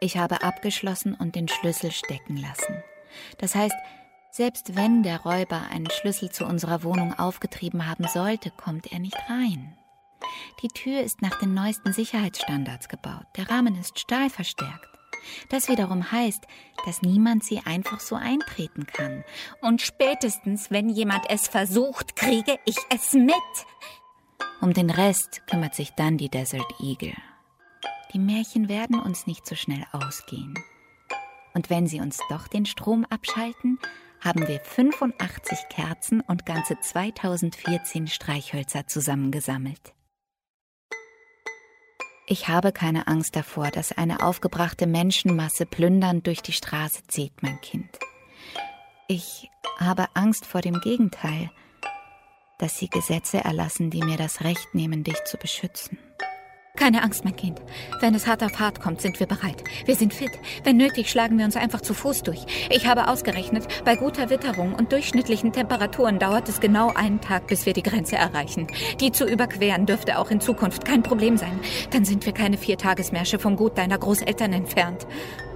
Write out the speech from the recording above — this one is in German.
Ich habe abgeschlossen und den Schlüssel stecken lassen. Das heißt, selbst wenn der Räuber einen Schlüssel zu unserer Wohnung aufgetrieben haben sollte, kommt er nicht rein. Die Tür ist nach den neuesten Sicherheitsstandards gebaut. Der Rahmen ist stahlverstärkt. Das wiederum heißt, dass niemand sie einfach so eintreten kann. Und spätestens, wenn jemand es versucht, kriege ich es mit. Um den Rest kümmert sich dann die Desert Eagle. Die Märchen werden uns nicht so schnell ausgehen. Und wenn sie uns doch den Strom abschalten, haben wir 85 Kerzen und ganze 2014 Streichhölzer zusammengesammelt. Ich habe keine Angst davor, dass eine aufgebrachte Menschenmasse plündernd durch die Straße zieht, mein Kind. Ich habe Angst vor dem Gegenteil, dass sie Gesetze erlassen, die mir das Recht nehmen, dich zu beschützen. Keine Angst, mein Kind. Wenn es hart auf hart kommt, sind wir bereit. Wir sind fit. Wenn nötig, schlagen wir uns einfach zu Fuß durch. Ich habe ausgerechnet, bei guter Witterung und durchschnittlichen Temperaturen dauert es genau einen Tag, bis wir die Grenze erreichen. Die zu überqueren dürfte auch in Zukunft kein Problem sein. Dann sind wir keine 4-Tagesmärsche vom Gut deiner Großeltern entfernt.